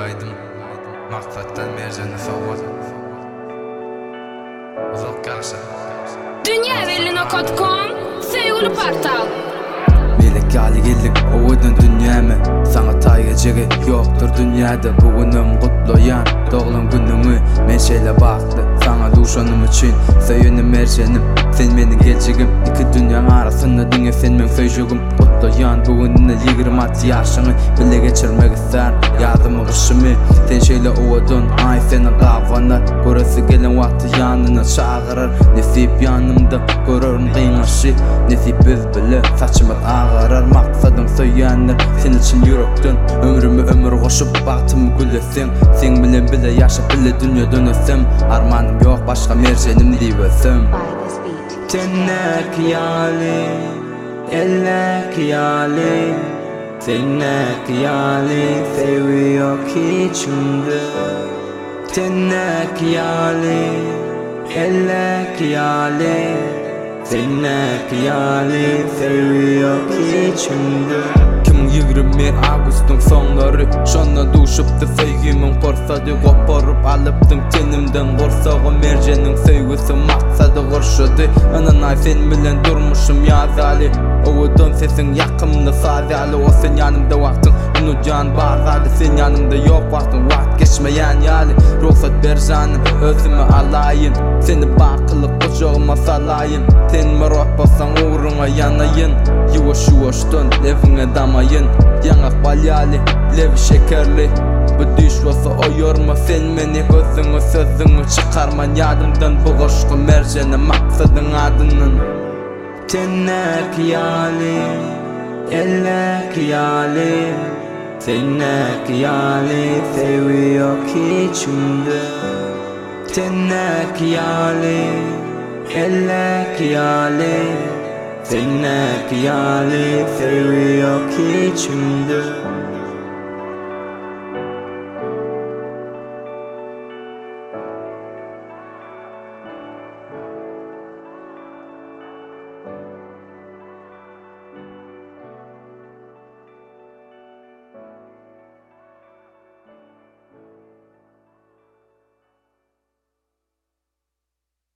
gaydım maksattan merjeni soğuk uzak kalsa Dünyavelino.com Sevgili portal Melek gali geldik oğudun dünyamı Sana tayyacığı yoktur dünyada Bugünüm kutlayan doğum günümü Men şeyle baktı sana duşanım için Söyünüm merjenim sen menin geleceğim İki dünyanın arasında dünya sen men feyjogum Kutlayan bugününe 26 yaşını Bile geçirmek ister yardımı kışımı Sen şeyle oğudun ay senin kafanlar Burası gelen vakti yanına çağırır Nesip yanımda görürüm kıynaşı Nesip biz bile saçımız ağırır Maksadım söylenir sen için yürekten Ömrümü ömür koşup baktım gülesin Sen bilen bile yaşap bile dünya dönesem Armanım yok başka merjenim diyesim Tennek yali, ellek yali Tennek yali, seviyor içimde Tennek yali, ellek yali Tennek yali, seviyor içimde 2021 Ağustos'un sonları Şonna duşuptu sevgimin korsadı Koparıp alıptım tenimden Korsağım merjenin sevgisi maksadı korşadı Ananay sen bilen durmuşum yazali Oğudun sesin yakımda sazali O sen yanımda vaktin unucan bağzali Sen yanımda yok vaktin vakt geçmeyen yali Ruhsat ver canım özümü alayın Seni bakılıp kucağıma salayın Sen merak basan uğruna yanayın Yuvaş yuvaştan evine damayın Yanak balyali, levi şekerli Bu düşvası o yorma sen beni Gözünü sözünü çıkarman yadımdan Bu koşku merjeni maksadın adının Tennek yali, ellek yali Tennek yali, seviyor içimde Tennek yali, ellek yali Tennek yali, seviyor içimde